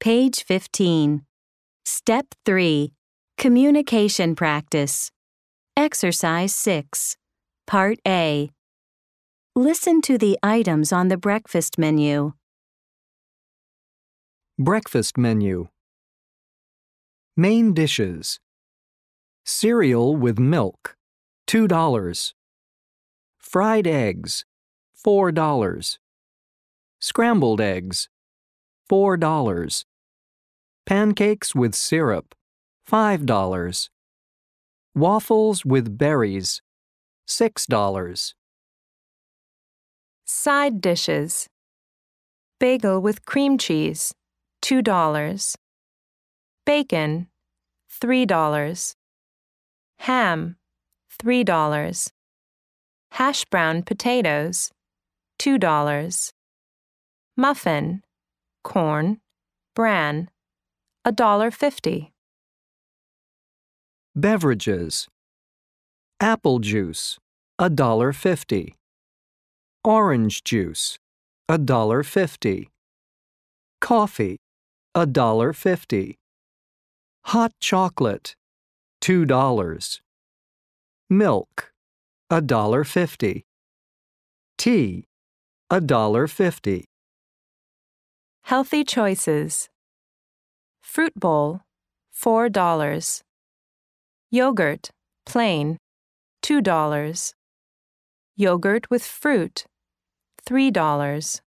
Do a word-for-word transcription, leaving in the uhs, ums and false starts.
Page fifteen. Step three. Communication practice. Exercise six. Part A. Listen to the items on the breakfast menu. Breakfast menu. Main dishes. Cereal with milk, two dollars. Fried eggs, four dollars. Scrambled eggs, four dollars. Pancakes with syrup, five dollars. Waffles with berries, six dollars. Side dishes. Bagel with cream cheese, two dollars. Bacon, three dollars. Ham, three dollars. Hash brown potatoes, two dollars. Muffin, corn, bran, a dollar fifty. Beverages. Apple juice, a dollar fifty. Orange juice, a dollar fifty. Coffee, a dollar fifty. Hot chocolate, two dollars. Milk, a dollar fifty. Tea, a dollar fifty. Healthy choices. Fruit bowl, four dollars. Yogurt, plain, two dollars. Yogurt with fruit, three dollars.